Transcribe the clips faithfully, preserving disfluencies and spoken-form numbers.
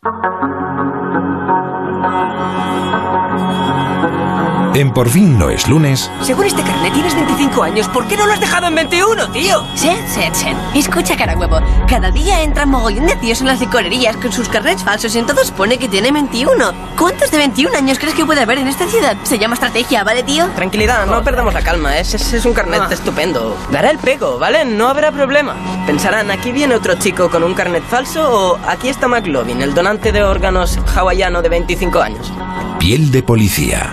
En Por fin no es lunes. Según este carnet tienes veinticinco años, ¿por qué no lo has dejado en veintiuno, tío? Sen, sen, sen. Escucha, carahuevo. Cada día entran mogollón de tíos en las licorerías con sus carnets falsos y en todos pone que tiene veintiuno. ¿Cuántos de veintiún años crees que puede haber en esta ciudad? Se llama estrategia, ¿vale, tío? Tranquilidad, no perdamos la calma. Ese, ese es un carnet ah. estupendo. Dará el pego, ¿vale? No habrá problema. Pensarán, ¿aquí viene otro chico con un carnet falso o aquí está McLovin, el donante de órganos hawaiano de veinticinco años? Piel de policía.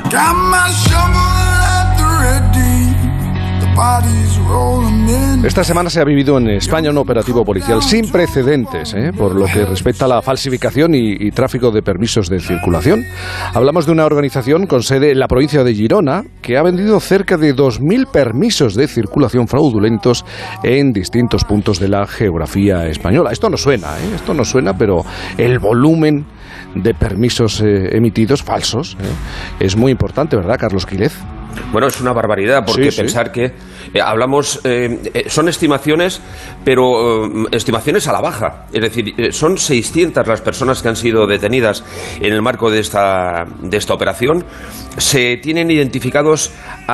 Esta semana se ha vivido en España un operativo policial sin precedentes, ¿eh? por lo que respecta a la falsificación y, y tráfico de permisos de circulación. Hablamos de una organización con sede en la provincia de Girona que ha vendido cerca de dos mil permisos de circulación fraudulentos en distintos puntos de la geografía española. Esto no suena, ¿eh? Esto no suena, pero el volumen de permisos eh, emitidos falsos ¿eh? es muy importante, ¿verdad, Carlos Quílez? Bueno, es una barbaridad, porque sí, pensar sí. que eh, hablamos, eh, eh, son estimaciones, pero eh, estimaciones a la baja. Es decir, eh, son seiscientas las personas que han sido detenidas en el marco de esta, de esta operación. Se tienen identificados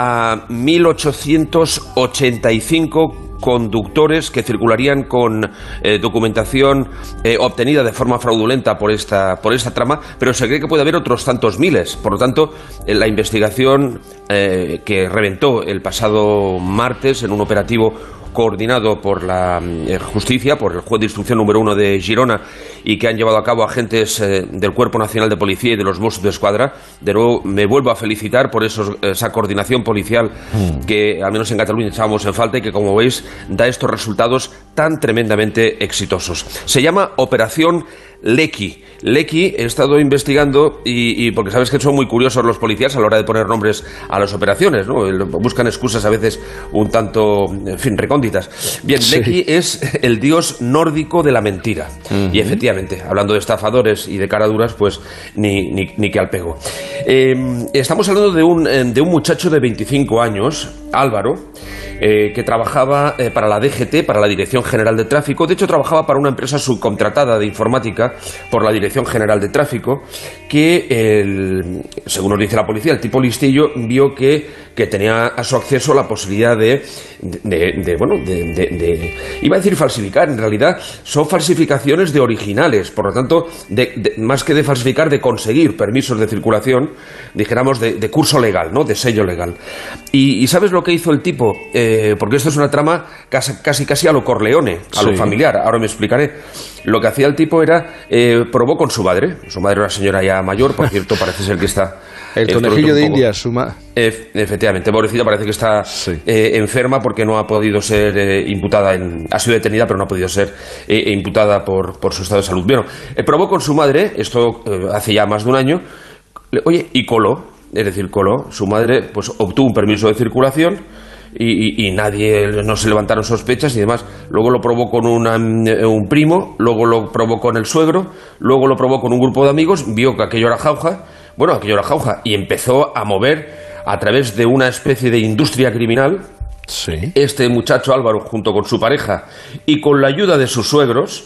a mil ochocientos ochenta y cinco conductores que circularían con eh, documentación eh, obtenida de forma fraudulenta por esta, por esta trama, pero se cree que puede haber otros tantos miles. Por lo tanto, eh, la investigación eh, que reventó el pasado martes en un operativo coordinado por la eh, justicia, por el juez de instrucción número uno de Girona, y que han llevado a cabo agentes eh, del Cuerpo Nacional de Policía y de los Mossos de Escuadra. De nuevo, me vuelvo a felicitar por esos, esa coordinación policial mm. que, al menos en Cataluña, echábamos en falta y que, como veis, da estos resultados tan tremendamente exitosos. Se llama Operación Lecky. Lecky, he estado investigando y, y porque sabes que son muy curiosos los policías a la hora de poner nombres a las operaciones, ¿no? Buscan excusas a veces un tanto, en fin, recónditas. Bien, sí. Lecky es el dios nórdico de la mentira. Uh-huh. Y efectivamente, hablando de estafadores y de caraduras, pues ni, ni, ni que al pego. Eh, estamos hablando de un, de un muchacho de veinticinco años, Álvaro, eh, que trabajaba eh, para la D G T, para la Dirección General de Tráfico. De hecho, trabajaba para una empresa subcontratada de informática por la Dirección General de Tráfico, que, el, según nos dice la policía, el tipo listillo vio que, que tenía a su acceso la posibilidad de, de, de, de bueno, de, de, de, iba a decir falsificar, en realidad son falsificaciones de originales, por lo tanto, de, de, más que de falsificar, de conseguir permisos de circulación, dijéramos, de, de curso legal, ¿no? De sello legal. Y, y ¿sabes lo que hizo el tipo? Eh, porque esto es una trama casi, casi, casi a lo Corleone, a sí. lo familiar, ahora me explicaré. Lo que hacía el tipo era, eh, probó con su madre, su madre era una señora ya mayor, por cierto, parece ser que está... El conejillo de Indias, su madre. E- efectivamente, pobrecita, parece que está sí. eh, enferma porque no ha podido ser eh, imputada, en, ha sido detenida, pero no ha podido ser eh, imputada por, por su estado de salud. Bueno, eh, probó con su madre, esto eh, hace ya más de un año, oye, y coló, es decir, coló, su madre pues obtuvo un permiso de circulación. Y, y, y nadie, no se levantaron sospechas y demás. Luego lo probó con una, un primo, luego lo probó con el suegro, luego lo probó con un grupo de amigos, vio que aquello era jauja, bueno, aquello era jauja, y empezó a mover a través de una especie de industria criminal. Sí. Este muchacho Álvaro, junto con su pareja y con la ayuda de sus suegros,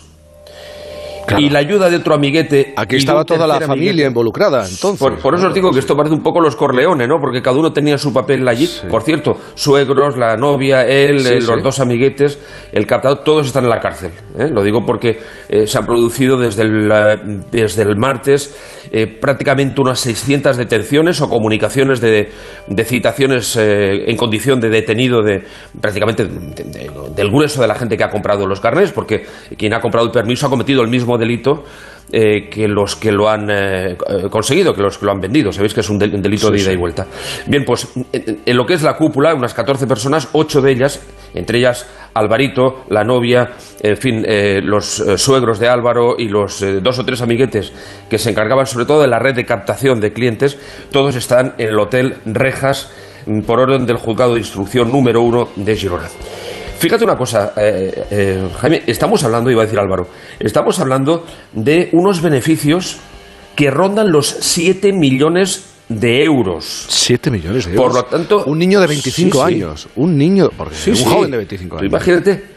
claro. y la ayuda de otro amiguete. Aquí estaba toda la familia amiguete. involucrada, entonces. Por, por eso os digo que esto parece un poco los Corleone, ¿no? Porque cada uno tenía su papel allí. Sí. Por cierto, suegros, la novia, él, sí, los sí. dos amiguetes, el captador, todos están en la cárcel. ¿eh? Lo digo porque eh, se han producido desde el, uh, desde el martes eh, prácticamente unas seiscientas detenciones o comunicaciones de, de citaciones eh, en condición de detenido de prácticamente de, de, de, del grueso de la gente que ha comprado los carnés, porque quien ha comprado el permiso ha cometido el mismo delito eh, que los que lo han eh, conseguido, que los que lo han vendido. Sabéis que es un, del, un delito sí, de ida sí. y vuelta. Bien, pues en, en lo que es la cúpula, unas catorce personas, ocho de ellas, entre ellas Alvarito, la novia, en fin, eh, los eh, suegros de Álvaro y los eh, dos o tres amiguetes que se encargaban sobre todo de la red de captación de clientes, todos están en el Hotel Rejas por orden del Juzgado de Instrucción número uno de Girona. Fíjate una cosa, eh, eh, Jaime, estamos hablando, iba a decir Álvaro, estamos hablando de unos beneficios que rondan los siete millones de euros. siete millones de euros. Por lo tanto, un niño de veinticinco sí, años, sí. un niño, porque sí, un sí. joven de veinticinco años. Imagínate.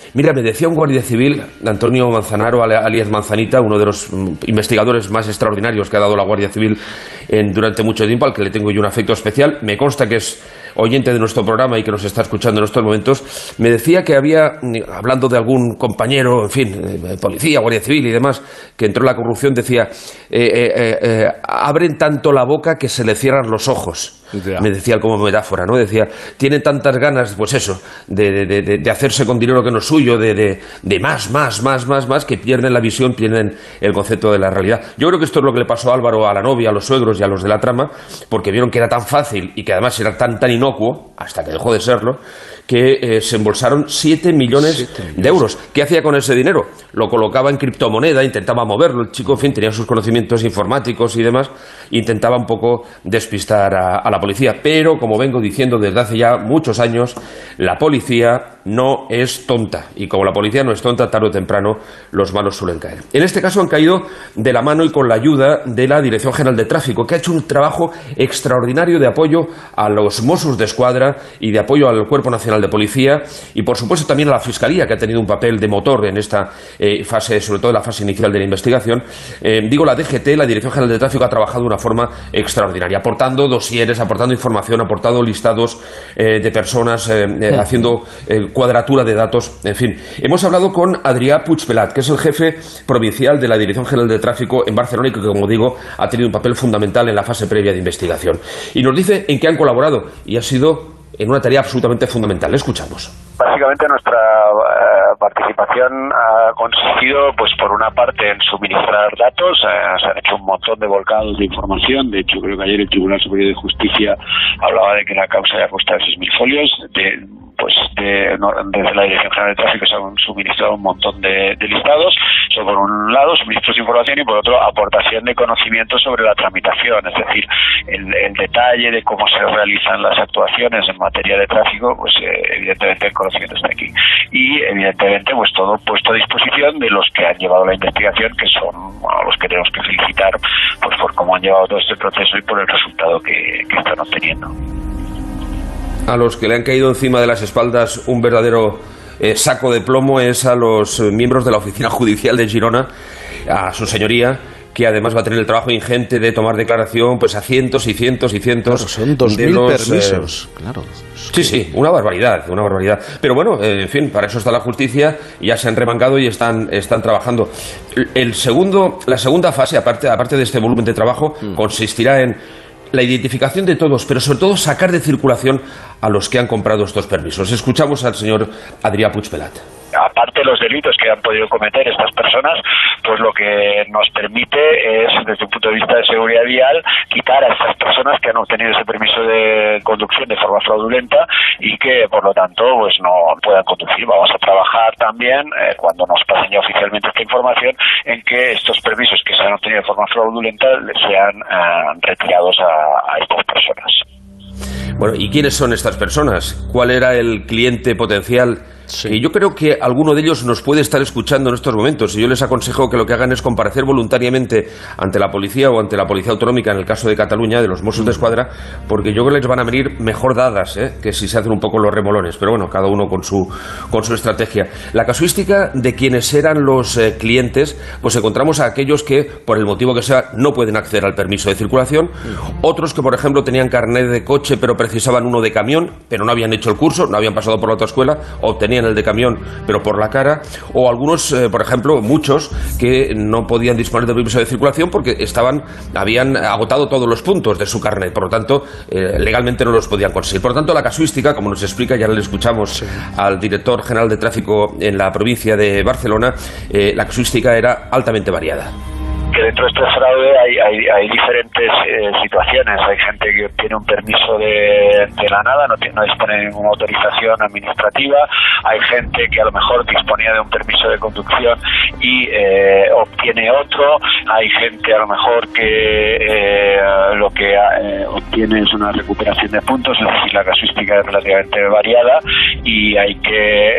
Mira, me decía un guardia civil, Antonio Manzanaro, alias Manzanita, uno de los investigadores más extraordinarios que ha dado la Guardia Civil en, durante mucho tiempo, al que le tengo yo un afecto especial. Me consta que es oyente de nuestro programa y que nos está escuchando en estos momentos. Me decía que había, hablando de algún compañero, en fin, policía, Guardia Civil y demás, que entró en la corrupción, decía, eh, eh, eh, abren tanto la boca que se le cierran los ojos. Ya. Me decía como metáfora, ¿no? Decía, tienen tantas ganas, pues eso, de, de, de, de hacerse con dinero que no es suyo, de, de, de más, más, más, más, más, que pierden la visión, pierden el concepto de la realidad. Yo creo que esto es lo que le pasó a Álvaro, a la novia, a los suegros y a los de la trama, porque vieron que era tan fácil y que además era tan, tan inocuo, hasta que dejó de serlo, que eh, se embolsaron siete millones de euros. ¿Qué hacía con ese dinero? Lo colocaba en criptomoneda, intentaba moverlo. El chico, en fin, tenía sus conocimientos informáticos y demás, intentaba un poco despistar a, a la policía. Pero, como vengo diciendo desde hace ya muchos años, la policía no es tonta. Y como la policía no es tonta, tarde o temprano los malos suelen caer. En este caso han caído de la mano y con la ayuda de la Dirección General de Tráfico, que ha hecho un trabajo extraordinario de apoyo a los Mossos d'Esquadra y de apoyo al Cuerpo Nacional de Policía y, por supuesto, también a la Fiscalía, que ha tenido un papel de motor en esta eh, fase, sobre todo en la fase inicial de la investigación. Eh, digo, la D G T, la Dirección General de Tráfico, ha trabajado de una forma extraordinaria, aportando dosieres, aportando información, aportando listados eh, de personas, eh, eh, haciendo eh, cuadratura de datos, en fin. Hemos hablado con Adrià Puigpelat, que es el jefe provincial de la Dirección General de Tráfico en Barcelona y que, como digo, ha tenido un papel fundamental en la fase previa de investigación. Y nos dice en qué han colaborado y ha sido en una tarea absolutamente fundamental. Le escuchamos. Básicamente nuestra uh, participación ha consistido, pues por una parte, en suministrar datos. Uh, se han hecho un montón de volcados de información. De hecho, creo que ayer el Tribunal Superior de Justicia hablaba de que la causa ya consta de seis mil folios. De, pues de, no, desde la Dirección General de Tráfico se han suministrado un montón de, de listados. Eso por un lado, suministros de información, y por otro, aportación de conocimiento sobre la tramitación, es decir, el, el detalle de cómo se realizan las actuaciones en materia de tráfico, pues eh, evidentemente el conocimiento está aquí. Y evidentemente pues todo puesto a disposición de los que han llevado la investigación, que son bueno, los que tenemos que felicitar pues por cómo han llevado todo este proceso y por el resultado que, que están obteniendo. A los que le han caído encima de las espaldas un verdadero eh, saco de plomo es a los miembros de la Oficina Judicial de Girona, a su señoría, que además va a tener el trabajo ingente de tomar declaración pues a cientos y cientos y cientos. Claro, son dos mil permisos, eh, claro. Sí, sí, una barbaridad, una barbaridad. Pero bueno, eh, en fin, para eso está la justicia, ya se han remangado y están, están trabajando. El segundo, la segunda fase, aparte, aparte de este volumen de trabajo, mm. consistirá en la identificación de todos, pero sobre todo sacar de circulación a los que han comprado estos permisos. Escuchamos al señor Adrià Puigpelat. Aparte de los delitos que han podido cometer estas personas, pues lo que nos permite es, desde un punto de vista de seguridad vial, quitar a estas personas que han obtenido ese permiso de conducción de forma fraudulenta y que, por lo tanto, pues no puedan conducir. Vamos a trabajar también, eh, cuando nos pasen ya oficialmente esta información, en que estos permisos que se han obtenido de forma fraudulenta sean eh, retirados a, a estas personas. Bueno, ¿y quiénes son estas personas? ¿Cuál era el cliente potencial? Sí. Y yo creo que alguno de ellos nos puede estar escuchando en estos momentos y yo les aconsejo que lo que hagan es comparecer voluntariamente ante la policía o ante la Policía Autonómica, en el caso de Cataluña, de los Mossos d'Esquadra, porque yo creo que les van a venir mejor dadas, ¿eh? que si se hacen un poco los remolones, pero bueno, cada uno con su, con su estrategia. La casuística de quienes eran los eh, clientes, pues encontramos a aquellos que, por el motivo que sea, no pueden acceder al permiso de circulación, otros que, por ejemplo, tenían carnet de coche pero precisaban uno de camión, pero no habían hecho el curso, no habían pasado por la autoescuela, obtenían el de camión pero por la cara, o algunos, eh, por ejemplo, muchos que no podían disponer del permiso de circulación porque estaban, habían agotado todos los puntos de su carnet, por lo tanto eh, legalmente no los podían conseguir. Por lo tanto, la casuística, como nos explica, ya le escuchamos sí. al director general de tráfico en la provincia de Barcelona, eh, la casuística era altamente variada. Que dentro de este fraude hay, hay, hay diferentes eh, situaciones. Hay gente que obtiene un permiso de, de la nada, no, tiene, no dispone de ninguna autorización administrativa. Hay gente que a lo mejor disponía de un permiso de conducción y eh, obtiene otro. Hay gente a lo mejor que eh, lo que eh, obtiene es una recuperación de puntos, es decir, la casuística es relativamente variada y hay que... Eh,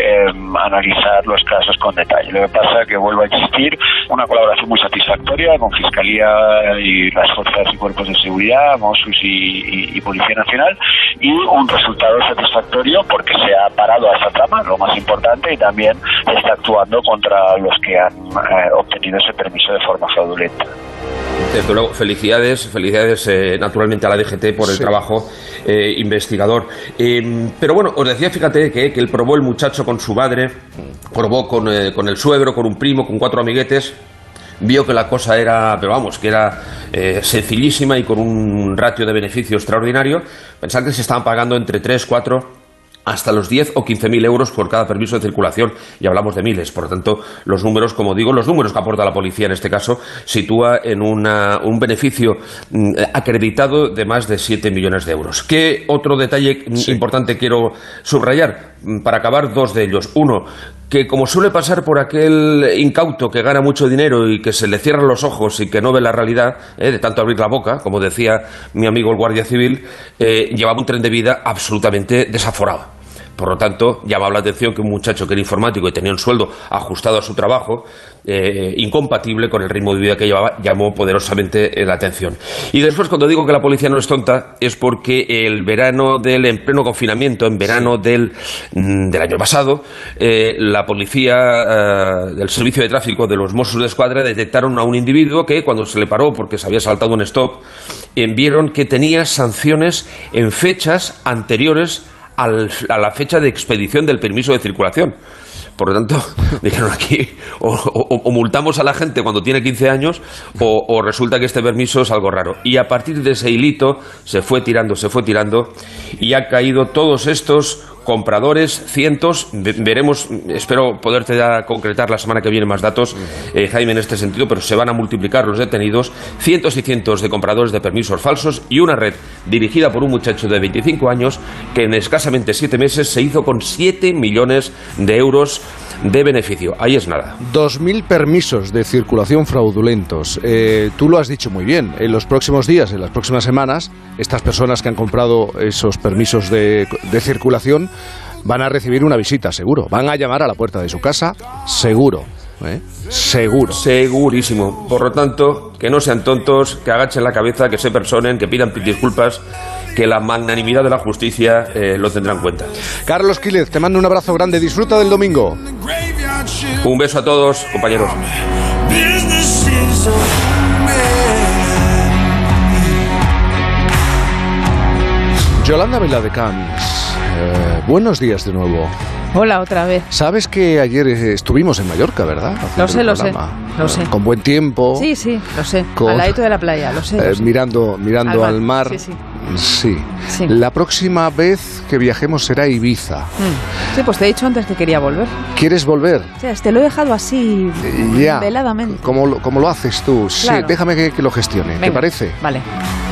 analizar los casos con detalle. Lo que pasa es que vuelvo a insistir, una colaboración muy satisfactoria con Fiscalía y las fuerzas y cuerpos de seguridad, Mossos y, y, y Policía Nacional, y un resultado satisfactorio porque se ha parado a esta trama, lo más importante, y también se está actuando contra los que han eh, obtenido ese permiso de forma fraudulenta. Desde luego, felicidades, felicidades eh, naturalmente a la D G T por el sí. trabajo eh, investigador. Eh, pero bueno, os decía, fíjate, que, que él probó el muchacho con su madre, probó con, eh, con el suegro, con un primo, con cuatro amiguetes, vio que la cosa era, pero vamos, que era eh, sencillísima y con un ratio de beneficio extraordinario. Pensad que se estaban pagando entre tres, cuatro... hasta los diez o quince mil euros por cada permiso de circulación, y hablamos de miles. Por lo tanto, los números, como digo, los números que aporta la policía en este caso, sitúa en una, un beneficio mm, acreditado de más de siete millones de euros. ¿Qué otro detalle sí. importante quiero subrayar? Para acabar, dos de ellos. Uno, que como suele pasar por aquel incauto que gana mucho dinero y que se le cierran los ojos y que no ve la realidad, eh, de tanto abrir la boca, como decía mi amigo el guardia civil, eh, llevaba un tren de vida absolutamente desaforado. Por lo tanto, llamaba la atención que un muchacho que era informático y tenía un sueldo ajustado a su trabajo, eh, incompatible con el ritmo de vida que llevaba, llamó poderosamente la atención. Y después, cuando digo que la policía no es tonta, es porque el verano del, en pleno confinamiento, en verano del, del año pasado, eh, la policía eh, del servicio de tráfico de los Mossos d'Esquadra detectaron a un individuo que, cuando se le paró porque se había saltado un stop, eh, vieron que tenía sanciones en fechas anteriores Al, a la fecha de expedición del permiso de circulación. Por lo tanto, dijeron aquí, o, o, o multamos a la gente cuando tiene quince años, o, o resulta que este permiso es algo raro. Y a partir de ese hilito se fue tirando, se fue tirando, y ha caído todos estos compradores, cientos, veremos, espero poderte ya concretar la semana que viene más datos, eh, Jaime, en este sentido, pero se van a multiplicar los detenidos, cientos y cientos de compradores de permisos falsos, y una red dirigida por un muchacho de veinticinco años que en escasamente siete meses se hizo con siete millones de euros de beneficio. Ahí es nada. Dos mil permisos de circulación fraudulentos. Eh, tú lo has dicho muy bien. En los próximos días, en las próximas semanas, estas personas que han comprado esos permisos de, de circulación van a recibir una visita, seguro. Van a llamar a la puerta de su casa, seguro. ¿Eh? Seguro. Segurísimo. Por lo tanto, que no sean tontos, que agachen la cabeza, que se personen, que pidan disculpas, que la magnanimidad de la justicia eh, lo tendrá en cuenta. Carlos Quílez, te mando un abrazo grande. Disfruta del domingo. Un beso a todos, compañeros. Yolanda Viladecans, eh, buenos días de nuevo. Hola, otra vez. Sabes que ayer estuvimos en Mallorca, ¿verdad? Haciendo lo sé, lo sé, lo sé. Con buen tiempo. Sí, sí, lo sé. Con, al ladito de la playa, lo sé. Lo eh, sé. Mirando, mirando al mar. Al mar. Sí, sí. Sí. Sí. La próxima vez que viajemos será a Ibiza. Mm. Sí, pues te he dicho antes que quería volver. ¿Quieres volver? O sea, te lo he dejado así, ya. veladamente. Como, como lo haces tú. Claro. Sí, déjame que, que lo gestione. Venga. ¿Te parece? Vale.